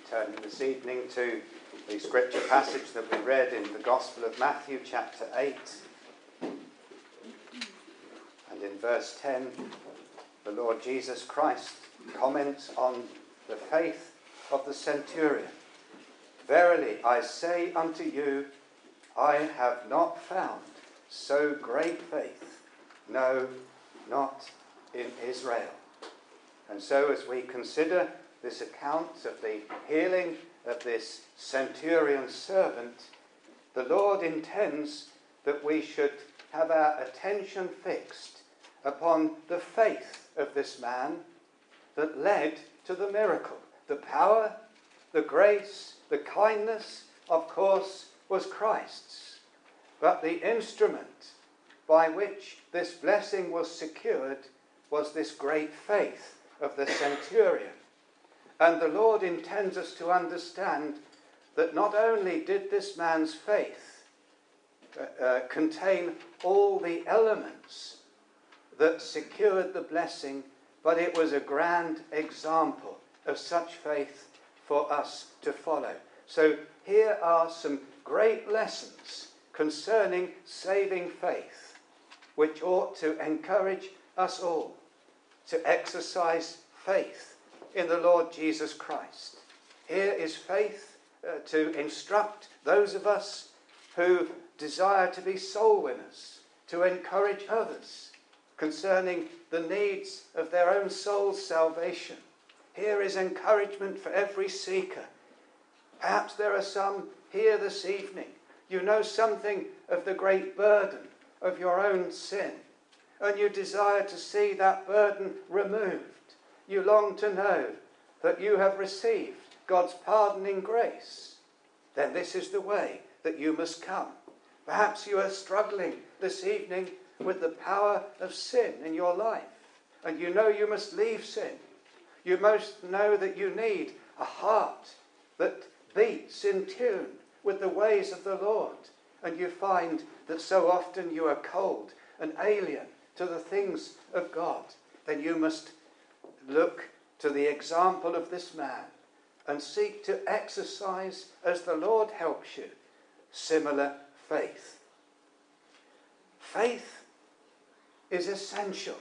Turning this evening to the scripture passage that we read in the Gospel of Matthew, chapter 8. And in verse 10, the Lord Jesus Christ comments on the faith of the centurion. Verily I say unto you, I have not found so great faith, no, not in Israel. And so as we consider this account of the healing of this centurion servant, the Lord intends that we should have our attention fixed upon the faith of this man that led to the miracle. The power, the grace, the kindness, of course, was Christ's. But the instrument by which this blessing was secured was this great faith of the centurion. And the Lord intends us to understand that not only did this man's faith contain all the elements that secured the blessing, but it was a grand example of such faith for us to follow. So here are some great lessons concerning saving faith, which ought to encourage us all to exercise faith in the Lord Jesus Christ. Here is faith to instruct those of us who desire to be soul winners, to encourage others concerning the needs of their own soul's salvation. Here is encouragement for every seeker. Perhaps there are some here this evening. You know something of the great burden of your own sin, and you desire to see that burden removed. You long to know that you have received God's pardoning grace. Then this is the way that you must come. Perhaps you are struggling this evening with the power of sin in your life, and you know you must leave sin. You must know that you need a heart that beats in tune with the ways of the Lord, and you find that so often you are cold and alien to the things of God. Then you must look to the example of this man and seek to exercise, as the Lord helps you, similar faith. Faith is essential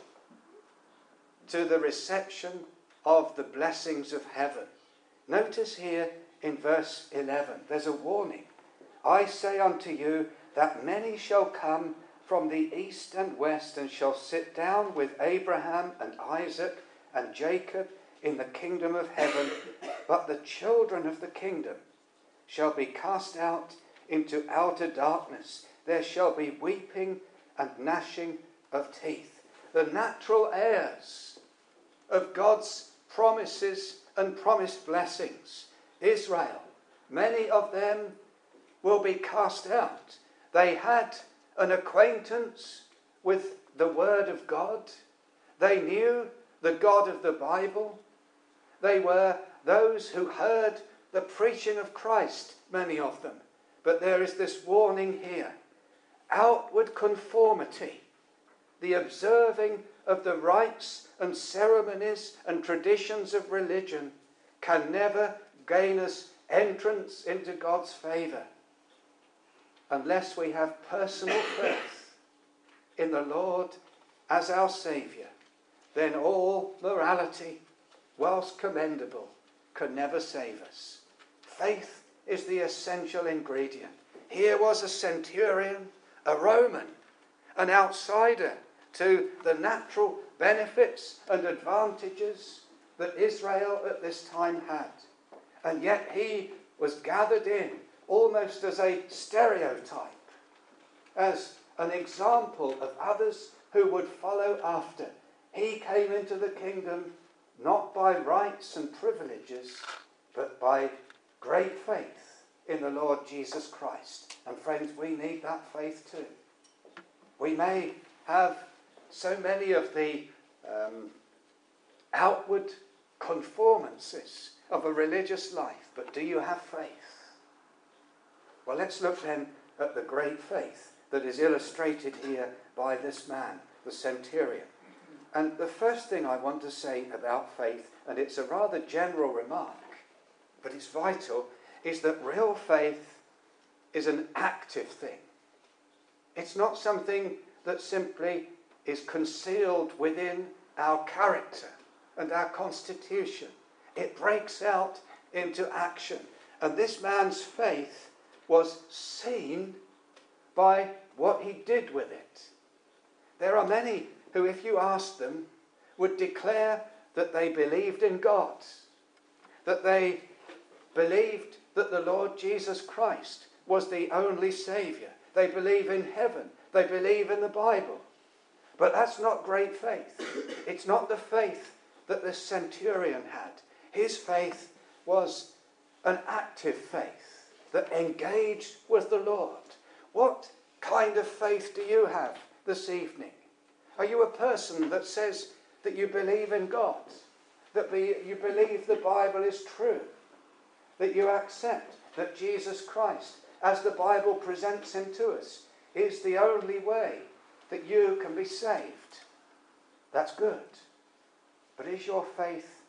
to the reception of the blessings of heaven. Notice here in verse 11, there's a warning. I say unto you that many shall come from the east and west and shall sit down with Abraham and Isaac and Jacob in the kingdom of heaven, but the children of the kingdom shall be cast out into outer darkness. There shall be weeping and gnashing of teeth. The natural heirs of God's promises and promised blessings, Israel, many of them will be cast out. They had an acquaintance with the Word of God. They knew the God of the Bible. They were those who heard the preaching of Christ, many of them. But there is this warning here. Outward conformity, the observing of the rites and ceremonies and traditions of religion, can never gain us entrance into God's favour unless we have personal faith in the Lord as our Saviour. Then all morality, whilst commendable, can never save us. Faith is the essential ingredient. Here was a centurion, a Roman, an outsider to the natural benefits and advantages that Israel at this time had. And yet he was gathered in almost as a stereotype, as an example of others who would follow after. He came into the kingdom not by rights and privileges, but by great faith in the Lord Jesus Christ. And friends, we need that faith too. We may have so many of the outward conformances of a religious life, but do you have faith? Well, let's look then at the great faith that is illustrated here by this man, the centurion. And the first thing I want to say about faith, and it's a rather general remark, but it's vital, is that real faith is an active thing. It's not something that simply is concealed within our character and our constitution. It breaks out into action. And this man's faith was seen by what he did with it. There are many who, if you asked them, would declare that they believed in God, that they believed that the Lord Jesus Christ was the only Saviour. They believe in heaven. They believe in the Bible. But that's not great faith. It's not the faith that the centurion had. His faith was an active faith that engaged with the Lord. What kind of faith do you have this evening? Are you a person that says that you believe in God, that you believe the Bible is true, that you accept that Jesus Christ, as the Bible presents him to us, is the only way that you can be saved? That's good. But is your faith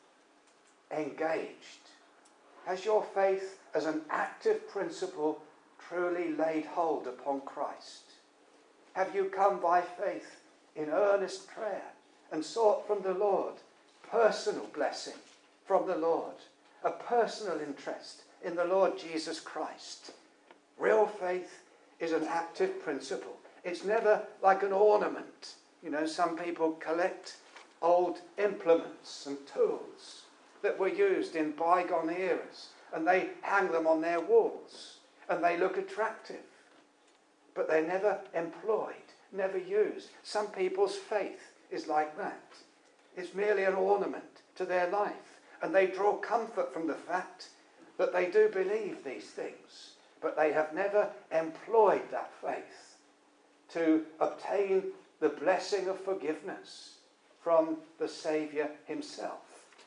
engaged? Has your faith as an active principle truly laid hold upon Christ? Have you come by faith in earnest prayer and sought from the Lord personal blessing from the Lord, a personal interest in the Lord Jesus Christ? Real faith is an active principle. It's never like an ornament. You know, some people collect old implements and tools that were used in bygone eras, and they hang them on their walls, and they look attractive. But they're never employed, never used. Some people's faith is like that. It's merely an ornament to their life, and they draw comfort from the fact that they do believe these things, but they have never employed that faith to obtain the blessing of forgiveness from the Saviour himself.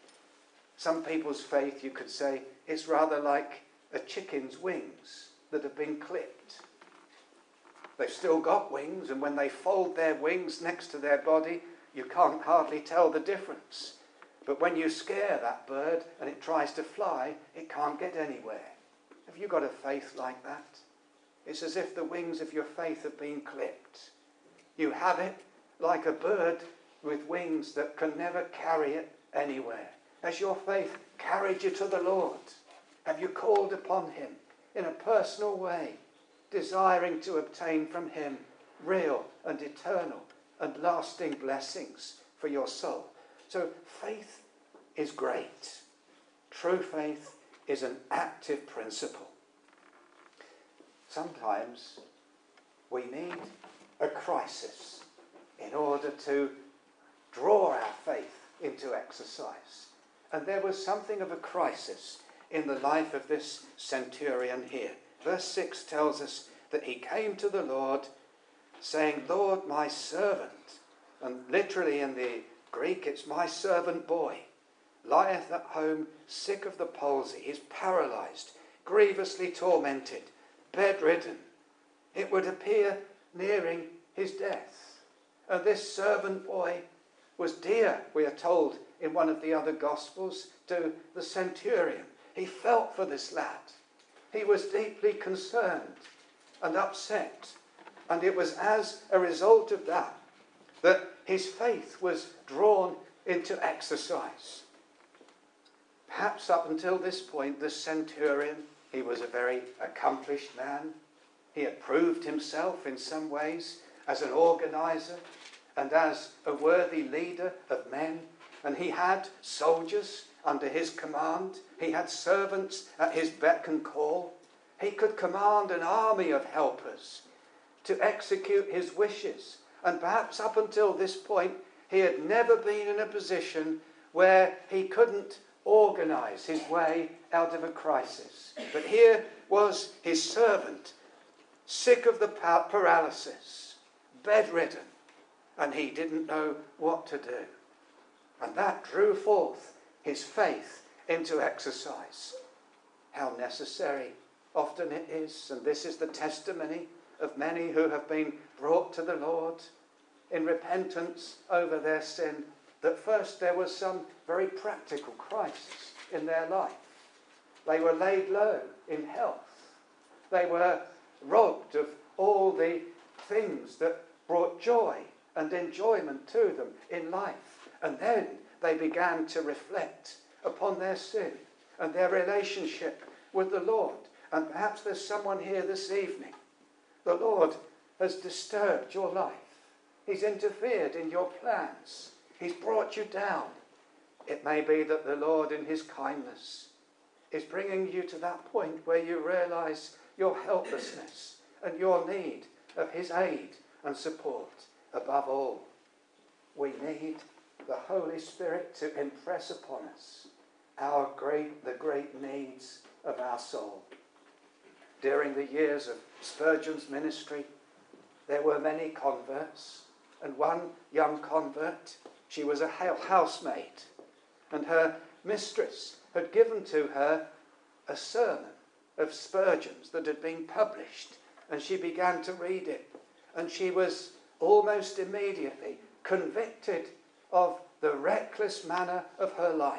Some people's faith, you could say, is rather like a chicken's wings that have been clipped. They've still got wings, and when they fold their wings next to their body, you can't hardly tell the difference. But when you scare that bird and it tries to fly, it can't get anywhere. Have you got a faith like that? It's as if the wings of your faith have been clipped. You have it like a bird with wings that can never carry it anywhere. Has your faith carried you to the Lord? Have you called upon him in a personal way, desiring to obtain from him real and eternal and lasting blessings for your soul? So faith is great. True faith is an active principle. Sometimes we need a crisis in order to draw our faith into exercise. And there was something of a crisis in the life of this centurion here. Verse 6 tells us that he came to the Lord saying, "Lord, my servant," and literally in the Greek it's "my servant boy, lieth at home sick of the palsy." He's paralyzed, grievously tormented, bedridden. It would appear nearing his death. And this servant boy was dear, we are told in one of the other Gospels, to the centurion. He felt for this lad. He was deeply concerned and upset. And it was as a result of that that his faith was drawn into exercise. Perhaps up until this point, the centurion, he was a very accomplished man. He had proved himself in some ways as an organizer and as a worthy leader of men. And he had soldiers under his command. He had servants at his beck and call. He could command an army of helpers to execute his wishes. And perhaps up until this point, he had never been in a position where he couldn't organize his way out of a crisis. But here was his servant, sick of the paralysis, bedridden, and he didn't know what to do. And that drew forth his faith into exercise. How necessary often it is, and this is the testimony of many who have been brought to the Lord in repentance over their sin, that first there was some very practical crisis in their life. They were laid low in health. They were robbed of all the things that brought joy and enjoyment to them in life. And then they began to reflect upon their sin and their relationship with the Lord. And perhaps there's someone here this evening. The Lord has disturbed your life. He's interfered in your plans. He's brought you down. It may be that the Lord in his kindness is bringing you to that point where you realise your helplessness and your need of his aid and support. Above all, we need the Holy Spirit to impress upon us the great needs of our soul. During the years of Spurgeon's ministry, there were many converts, and one young convert, she was a housemaid, and her mistress had given to her a sermon of Spurgeon's that had been published, and she began to read it, and she was almost immediately convicted of the reckless manner of her life.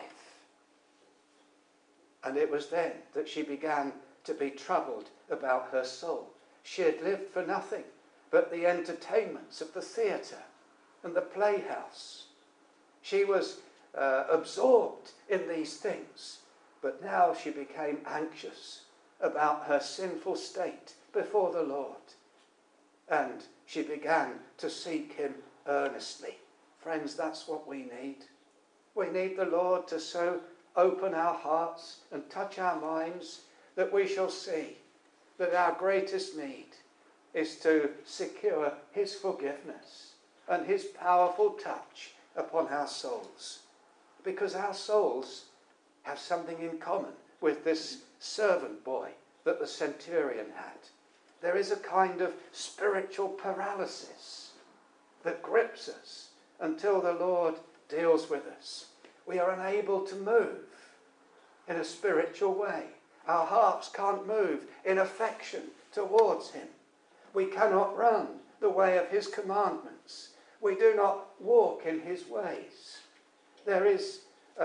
And it was then that she began to be troubled about her soul. She had lived for nothing but the entertainments of the theatre and the playhouse. She was absorbed in these things, but now she became anxious about her sinful state before the Lord. And she began to seek him earnestly. Friends, that's what we need. We need the Lord to so open our hearts and touch our minds that we shall see that our greatest need is to secure his forgiveness and his powerful touch upon our souls. Because our souls have something in common with this servant boy that the centurion had. There is a kind of spiritual paralysis that grips us until the Lord deals with us. We are unable to move in a spiritual way. Our hearts can't move in affection towards him. We cannot run the way of his commandments. We do not walk in his ways. There is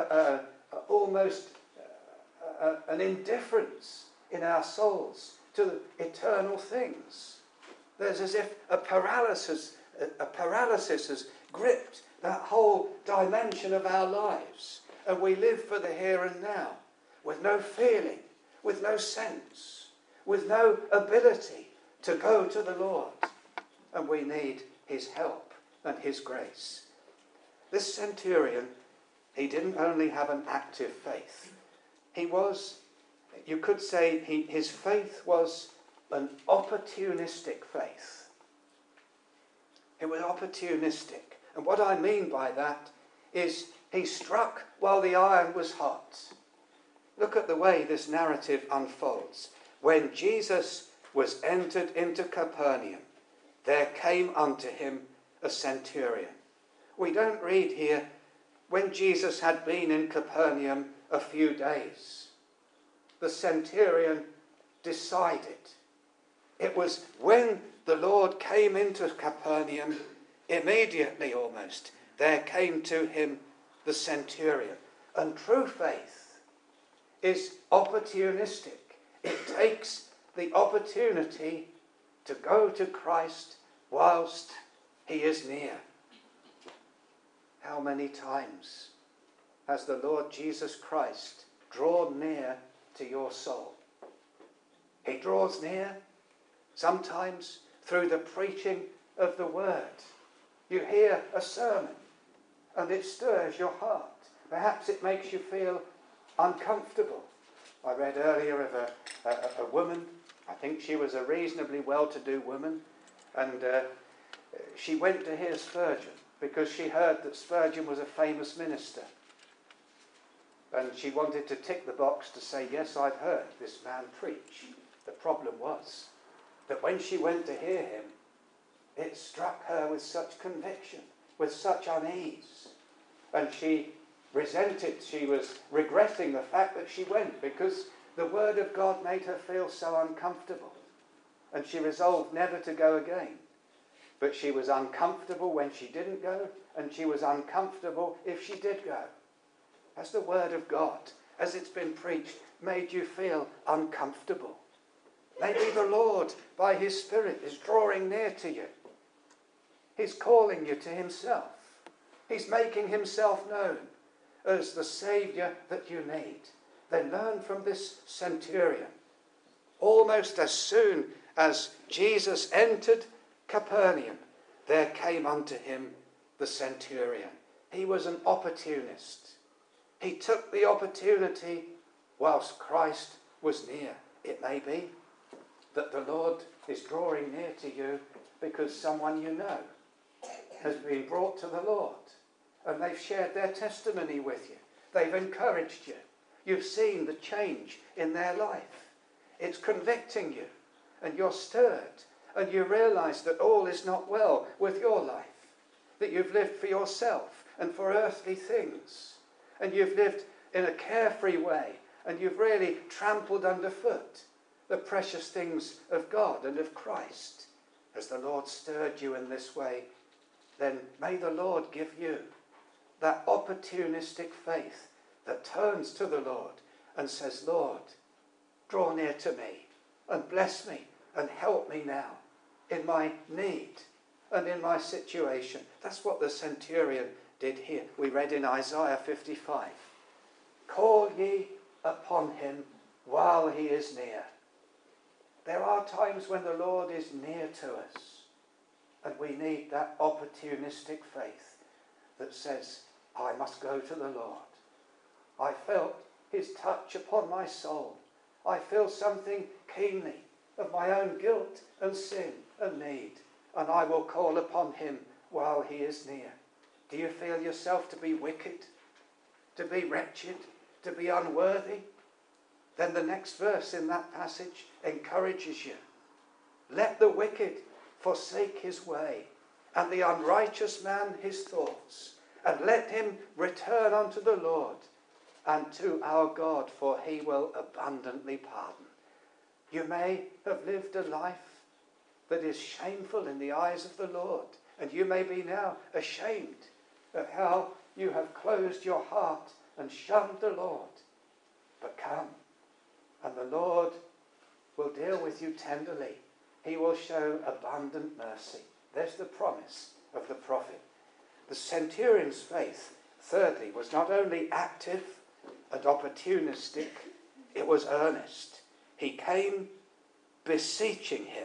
almost an indifference in our souls to eternal things. There's as if a paralysis has gripped that whole dimension of our lives, and we live for the here and now with no feeling, with no sense, with no ability to go to the Lord. And we need his help and his grace. This centurion, he didn't only have an active faith. He was, you could say, his faith was an opportunistic faith. It was opportunistic. And what I mean by that is he struck while the iron was hot. Look at the way this narrative unfolds. When Jesus was entered into Capernaum, there came unto him a centurion. We don't read here when Jesus had been in Capernaum a few days. The centurion decided. It was when the Lord came into Capernaum, immediately almost, there came to him the centurion. And true faith is opportunistic. It takes the opportunity to go to Christ whilst he is near. How many times has the Lord Jesus Christ drawn near to your soul? He draws near sometimes through the preaching of the word. You hear a sermon and it stirs your heart. Perhaps it makes you feel uncomfortable. I read earlier of a woman, I think she was a reasonably well-to-do woman, and she went to hear Spurgeon because she heard that Spurgeon was a famous minister. And she wanted to tick the box to say, yes, I've heard this man preach. The problem was that when she went to hear him, it struck her with such conviction, with such unease. And she was regretting the fact that she went because the word of God made her feel so uncomfortable. And she resolved never to go again. But she was uncomfortable when she didn't go, and she was uncomfortable if she did go. As the word of God as it's been preached, made you feel uncomfortable. Maybe the Lord, by his Spirit, is drawing near to you. He's calling you to himself. He's making himself known as the Saviour that you need. Then learn from this centurion. Almost as soon as Jesus entered Capernaum, there came unto him the centurion. He was an opportunist. He took the opportunity whilst Christ was near. It may be that the Lord is drawing near to you because someone you know has been brought to the Lord and they've shared their testimony with you. They've encouraged you. You've seen the change in their life. It's convicting you and you're stirred and you realise that all is not well with your life, that you've lived for yourself and for earthly things, and you've lived in a carefree way, and you've really trampled underfoot the precious things of God and of Christ. As the Lord stirred you in this way, then may the Lord give you that opportunistic faith that turns to the Lord and says, Lord, draw near to me and bless me and help me now in my need and in my situation. That's what the centurion did here. We read in Isaiah 55, call ye upon him while he is near. There are times when the Lord is near to us and we need that opportunistic faith that says, I must go to the Lord. I felt his touch upon my soul. I feel something keenly of my own guilt and sin and need, and I will call upon him while he is near. Do you feel yourself to be wicked, to be wretched, to be unworthy? Then the next verse in that passage encourages you. Let the wicked forsake his way, and the unrighteous man his thoughts, and let him return unto the Lord and to our God, for he will abundantly pardon. You may have lived a life that is shameful in the eyes of the Lord, and you may be now ashamed of how you have closed your heart and shunned the Lord. But come, and the Lord will deal with you tenderly. He will show abundant mercy. There's the promise of the prophet. The centurion's faith, thirdly, was not only active and opportunistic, it was earnest. He came beseeching him.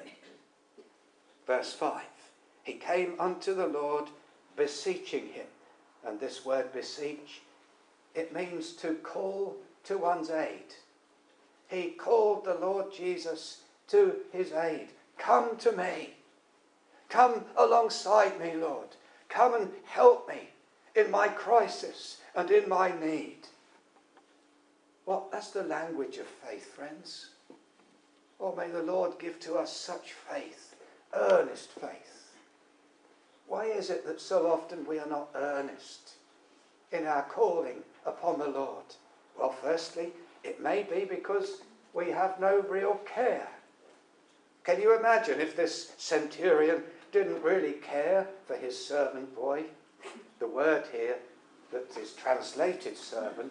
Verse 5. He came unto the Lord beseeching him. And this word beseech, it means to call to one's aid. He called the Lord Jesus to his aid. Come to me. Come alongside me, Lord. Come and help me in my crisis and in my need. Well, that's the language of faith, friends. Oh, may the Lord give to us such faith, earnest faith. Why is it that so often we are not earnest in our calling upon the Lord? Well, firstly, it may be because we have no real care. Can you imagine if this centurion didn't really care for his servant boy? The word here that is translated servant,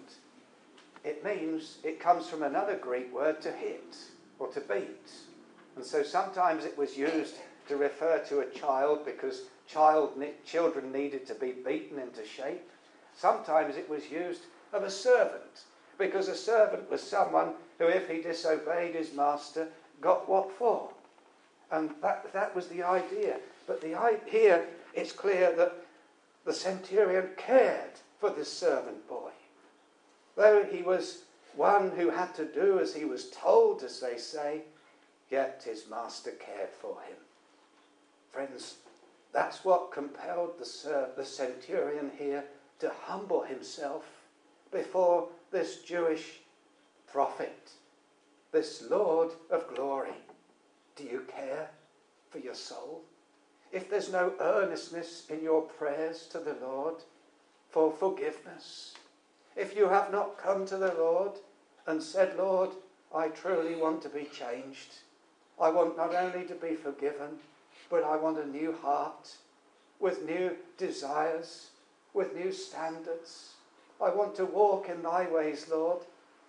it comes from another Greek word, to hit or to beat. And so sometimes it was used to refer to a child because children needed to be beaten into shape. Sometimes it was used of a servant because a servant was someone who, if he disobeyed his master, got what for. And that was the idea. But here it's clear that the centurion cared for this servant boy. Though he was one who had to do as he was told, as they say, yet his master cared for him. Friends, that's what compelled the centurion here to humble himself before this Jewish prophet, this Lord of glory. Do you care for your soul? If there's no earnestness in your prayers to the Lord for forgiveness, if you have not come to the Lord and said, Lord, I truly want to be changed. I want not only to be forgiven, but I want a new heart with new desires, with new standards. I want to walk in thy ways, Lord.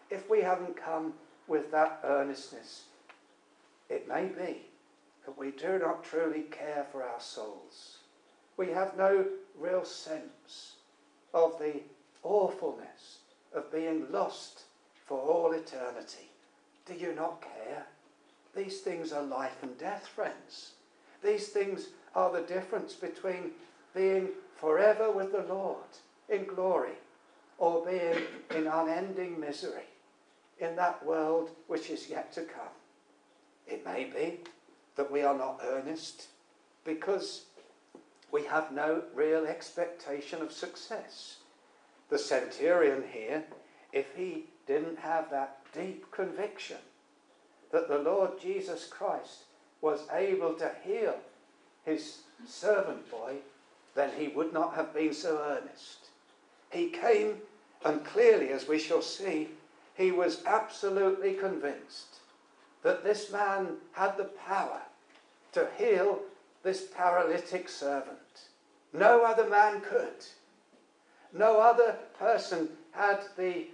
if we haven't come with that earnestness, it may be that we do not truly care for our souls. We have no real sense of the awfulness of being lost for all eternity. Do you not care? These things are life and death, friends. These things are the difference between being forever with the Lord in glory or being in unending misery in that world which is yet to come. It may be that we are not earnest because we have no real expectation of success. The centurion here, if he didn't have that deep conviction that the Lord Jesus Christ was able to heal his servant boy, then he would not have been so earnest. He came, and clearly, as we shall see, he was absolutely convinced that this man had the power to heal this paralytic servant. No other man could. No other person had the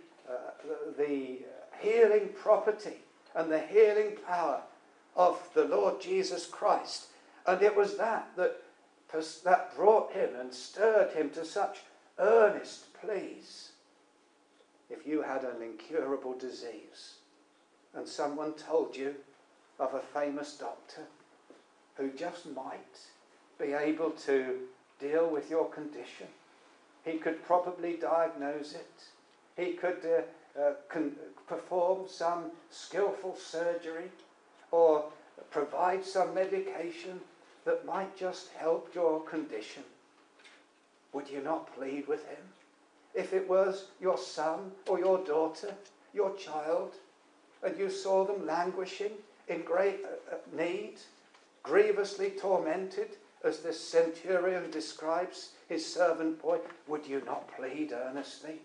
healing property and the healing power of the Lord Jesus Christ. And it was that brought him and stirred him to such earnest pleas. If you had an incurable disease and someone told you of a famous doctor who just might be able to deal with your condition, he could probably diagnose it. He could perform some skillful surgery or provide some medication that might just help your condition. Would you not plead with him? If it was your son or your daughter, your child, and you saw them languishing in great need, grievously tormented, as this centurion describes his servant boy, would you not plead earnestly?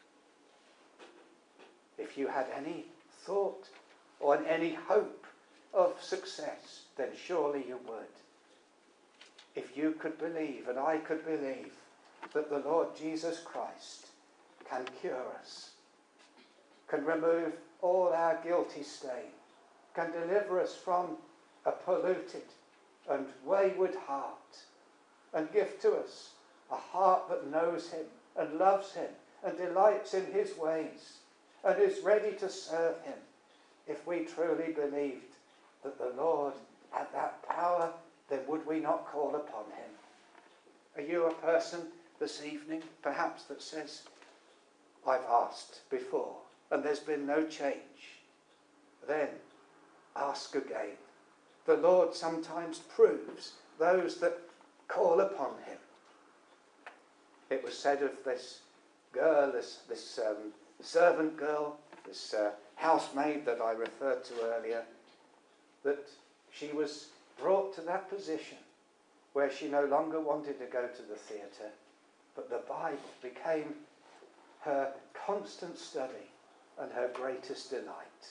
If you had any thought or any hope of success, then surely you would. If you could believe, and I could believe, that the Lord Jesus Christ can cure us, can remove all our guilty stain, can deliver us from a polluted and wayward heart, and give to us a heart that knows him and loves him and delights in his ways and is ready to serve him. If we truly believed that the Lord had that power, then would we not call upon him? Are you a person this evening, perhaps, that says, I've asked before and there's been no change? Then ask again. The Lord sometimes proves those that call upon him. It was said of this girl, this servant girl, this housemaid that I referred to earlier, that she was brought to that position where she no longer wanted to go to the theatre, but the Bible became her constant study and her greatest delight.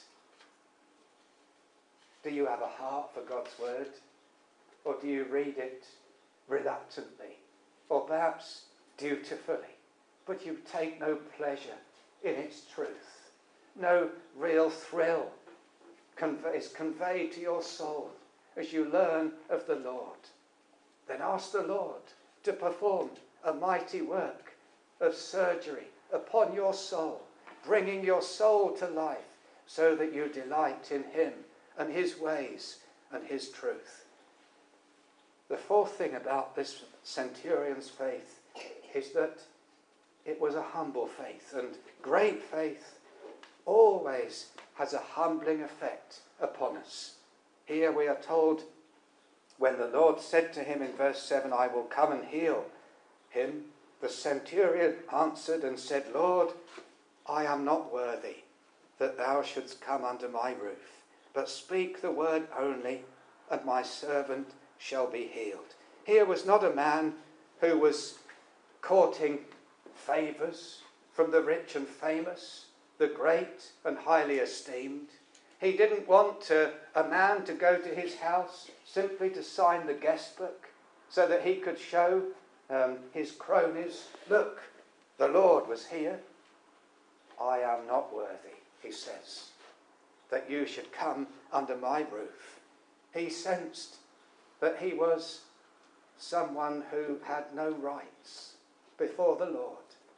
Do you have a heart for God's word? Or do you read it reluctantly? Or perhaps dutifully? But you take no pleasure in its truth. No real thrill is conveyed to your soul as you learn of the Lord. Then ask the Lord to perform a mighty work of surgery upon your soul, bringing your soul to life so that you delight in him and his ways and his truth. The fourth thing about this centurion's faith is that it was a humble faith, and great faith always has a humbling effect upon us. Here we are told, when the Lord said to him in verse 7, I will come and heal him, the centurion answered and said, Lord, I am not worthy that thou shouldst come under my roof, but speak the word only, and my servant shall be healed. Here was not a man who was courting favours from the rich and famous, the great and highly esteemed. He didn't want a man to go to his house simply to sign the guest book so that he could show his cronies, look, the Lord was here. I am not worthy. he says, that you should come under my roof. He sensed that he was someone who had no rights before the Lord.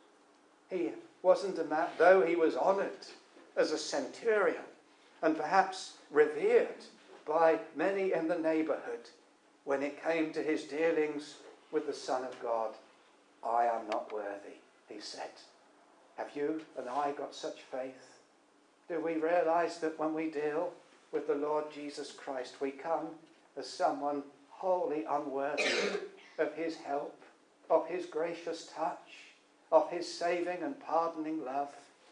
He wasn't a man, though he was honoured as a centurion and perhaps revered by many in the neighbourhood, when it came to his dealings with the Son of God, I am not worthy, he said. Have you and I got such faith? Do we realise that when we deal with the Lord Jesus Christ, we come as someone wholly unworthy of his help, of his gracious touch, of his saving and pardoning love?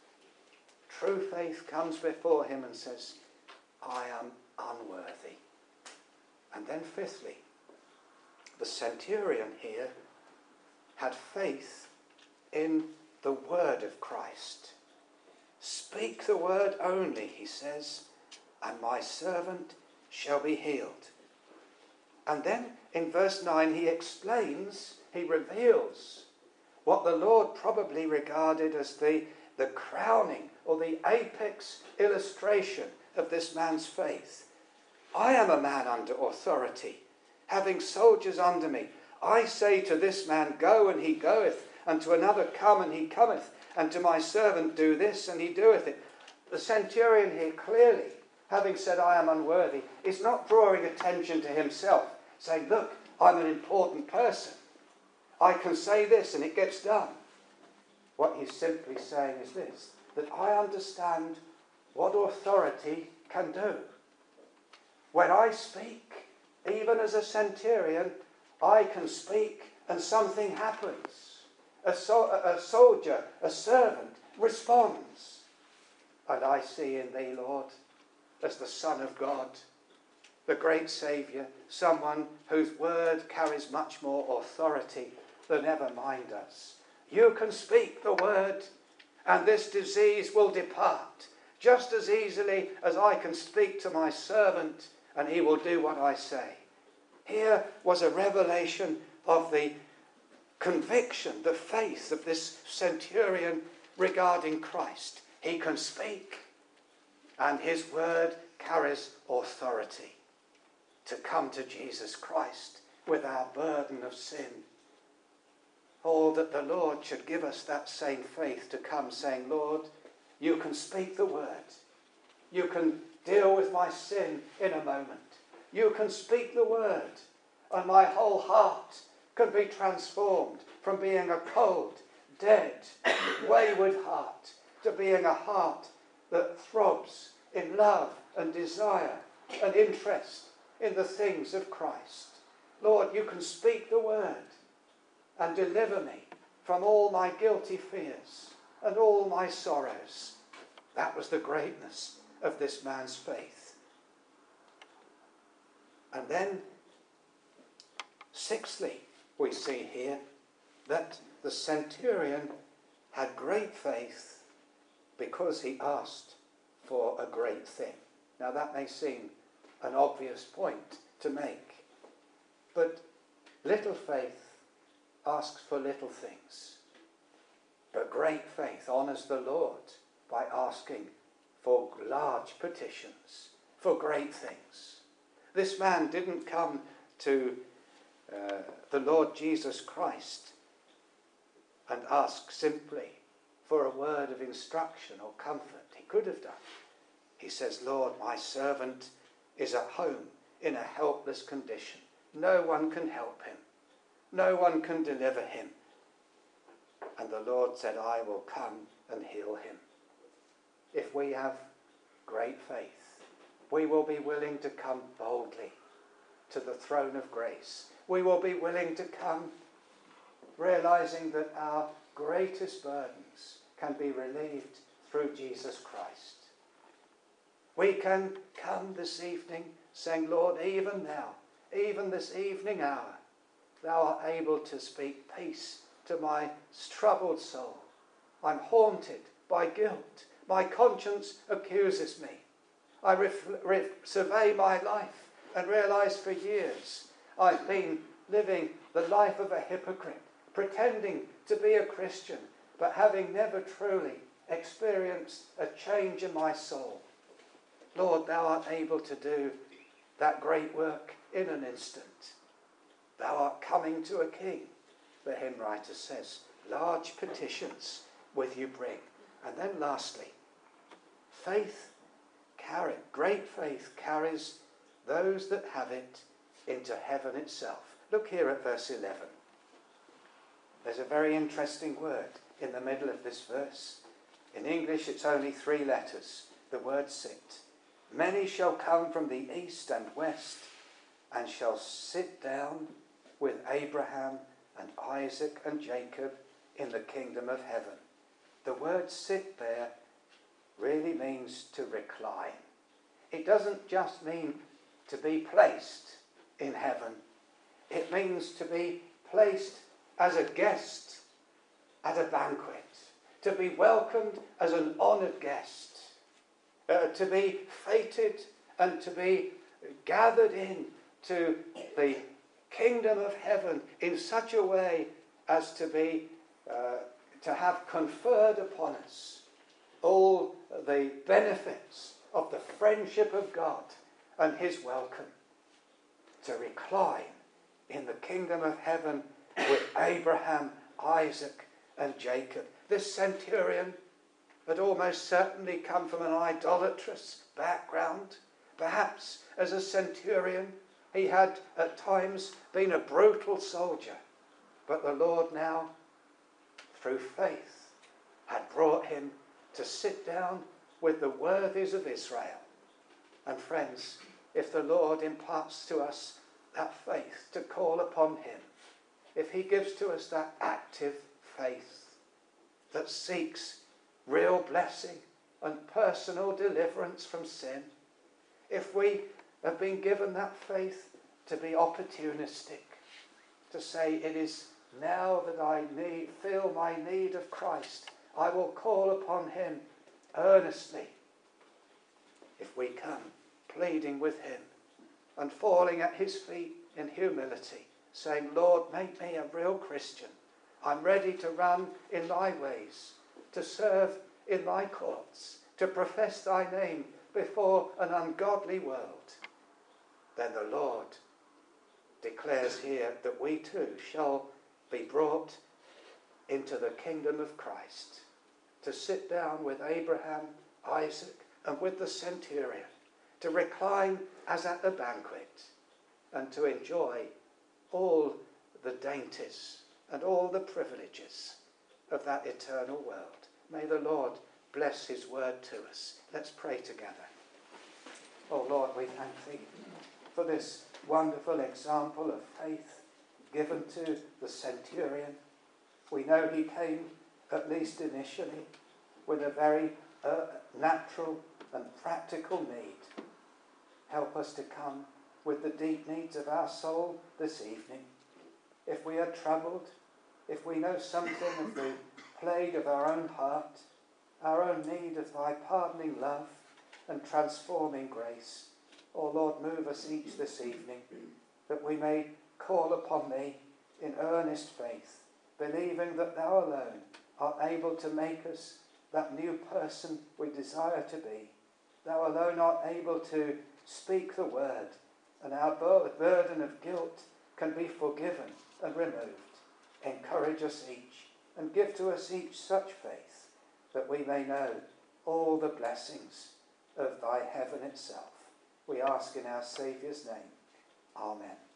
True faith comes before him and says, I am unworthy. And then fifthly, the centurion here had faith in the word of Christ. Speak the word only, he says, and my servant shall be healed. And then in verse 9 he explains, he reveals what the Lord probably regarded as the crowning or the apex illustration of this man's faith. I am a man under authority, having soldiers under me. I say to this man, go, and he goeth, and to another, come, and he cometh, and to my servant, do this, and he doeth it. The centurion here clearly, having said, I am unworthy, is not drawing attention to himself, saying, look, I'm an important person. I can say this, and it gets done. What he's simply saying is this, that I understand what authority can do. When I speak, even as a centurion, I can speak and something happens. A soldier, a servant, responds. And I see in thee, Lord, as the Son of God, the great Saviour, someone whose word carries much more authority than ever mine does. You can speak the word, and this disease will depart just as easily as I can speak to my servant, and he will do what I say. Here was a revelation of the conviction, the faith of this centurion regarding Christ. He can speak, and his word carries authority to come to Jesus Christ with our burden of sin. Oh, that the Lord should give us that same faith to come saying, Lord, you can speak the word. You can deal with my sin in a moment. You can speak the word, and my whole heart can be transformed from being a cold, dead, wayward heart to being a heart that throbs in love and desire and interest in the things of Christ. Lord, you can speak the word and deliver me from all my guilty fears and all my sorrows. That was the greatness of this man's faith. And then, sixthly, we see here that the centurion had great faith because he asked for a great thing. Now that may seem an obvious point to make, but little faith asks for little things. But great faith honours the Lord by asking for large petitions, for great things. This man didn't come to the Lord Jesus Christ and ask simply for a word of instruction or comfort. He could have done. He says, Lord, my servant is at home in a helpless condition. No one can help him. No one can deliver him. And the Lord said, I will come and heal him. If we have great faith, we will be willing to come boldly to the throne of grace. We will be willing to come realizing that our greatest burdens can be relieved through Jesus Christ. We can come this evening saying, Lord, even now, even this evening hour, thou art able to speak peace to my troubled soul. I'm haunted by guilt. My conscience accuses me. I survey my life and realize for years I've been living the life of a hypocrite, pretending to be a Christian, but having never truly experience a change in my soul. Lord, thou art able to do that great work in an instant. Thou art coming to a king, the hymn writer says. Large petitions with you bring. And then lastly, great faith carries those that have it into heaven itself. Look here at verse 11. There's a very interesting word in the middle of this verse. In English, it's only 3 letters, the word sit. Many shall come from the east and west and shall sit down with Abraham and Isaac and Jacob in the kingdom of heaven. The word sit there really means to recline. It doesn't just mean to be placed in heaven. It means to be placed as a guest at a banquet, to be welcomed as an honoured guest, to be feted and to be gathered in to the kingdom of heaven in such a way as to have conferred upon us all the benefits of the friendship of God and his welcome, to recline in the kingdom of heaven with Abraham, Isaac and Jacob. This centurion had almost certainly come from an idolatrous background. Perhaps as a centurion he had at times been a brutal soldier, but the Lord now, through faith, had brought him to sit down with the worthies of Israel. And friends, if the Lord imparts to us that faith to call upon him, if he gives to us that active faith that seeks real blessing and personal deliverance from sin, if we have been given that faith to be opportunistic, to say it is now that I feel my need of Christ, I will call upon him earnestly. If we come pleading with him and falling at his feet in humility, saying, Lord, make me a real Christian. I'm ready to run in thy ways, to serve in thy courts, to profess thy name before an ungodly world. Then the Lord declares here that we too shall be brought into the kingdom of Christ, to sit down with Abraham, Isaac, and with the centurion, to recline as at a banquet, and to enjoy all the dainties and all the privileges of that eternal world. May the Lord bless his word to us. Let's pray together. Oh Lord, we thank thee for this wonderful example of faith given to the centurion. We know he came, at least initially, with a very natural and practical need. Help us to come with the deep needs of our soul this evening. If we are troubled, if we know something of the plague of our own heart, our own need of thy pardoning love and transforming grace, oh Lord, move us each this evening, that we may call upon thee in earnest faith, believing that thou alone art able to make us that new person we desire to be. Thou alone art able to speak the word, and our burden of guilt can be forgiven and removed. Encourage us each, and give to us each such faith that we may know all the blessings of thy heaven itself. We ask in our Saviour's name. Amen.